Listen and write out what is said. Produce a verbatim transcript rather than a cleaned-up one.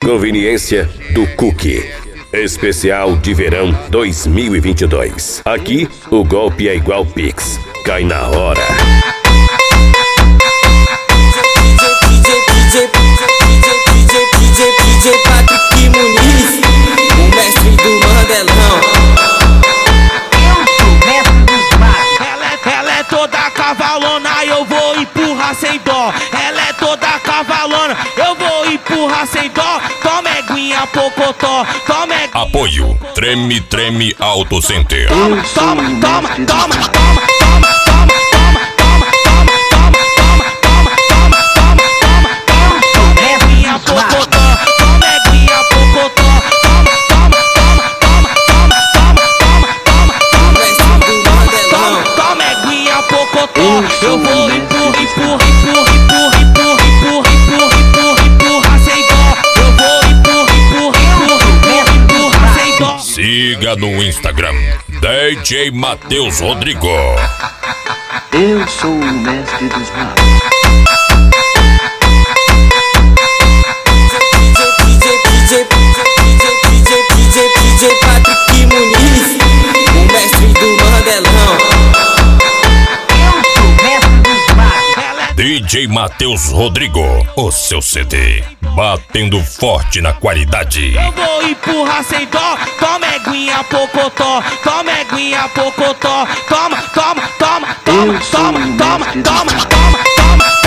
Conveniência do Cookie. Especial de verão dois mil e vinte e dois. Aqui, o golpe é igual Pix. Cai na hora. D J Patrick Muniz, o mestre do Mandelão. Eu sou o mestre dos matos. Ela é, ela é toda cavalona, eu vou empurrar sem dó. Ela é toda cavalona, eu vou empurrar sem dó. Toma eguinha, pocotó, toma eguinha. Apoio Treme Treme Auto Center. Eu sou Toma, o toma, mestre dos toma, matos. toma, toma, toma, toma, toma, toma, toma, toma, toma, toma, toma, toma, Eu sou o mestre eguinha, dos matos. pocotó, toma eguinha, pocotó, toma, toma, toma, toma, toma, toma, toma, toma, O mestre do Mandelão. toma, toma eguinha, pocotó. Eu sou Eu vou o mestre empurra, dos empurra, empurra, empurra, empurra, empurra, empurra, empurra, empurra sem dó. Eu vou empurra, empurra, empurra, empurra, empurra sem dó. Siga no Instagram D J Matheus Rodrigo. Eu sou o mestre dos matos. D J Patrick Muniz, o mestre do Mandelão. Eu sou o mestre dos matos. D J Matheus Rodrigo, o seu C D. Batendo forte na qualidade. Eu vou empurrar sem dó, toma eguinha, pocotó, toma eguinha, pocotó, toma, toma, toma, toma, Eu sou toma, o toma, mestre dos toma, matos. toma, toma,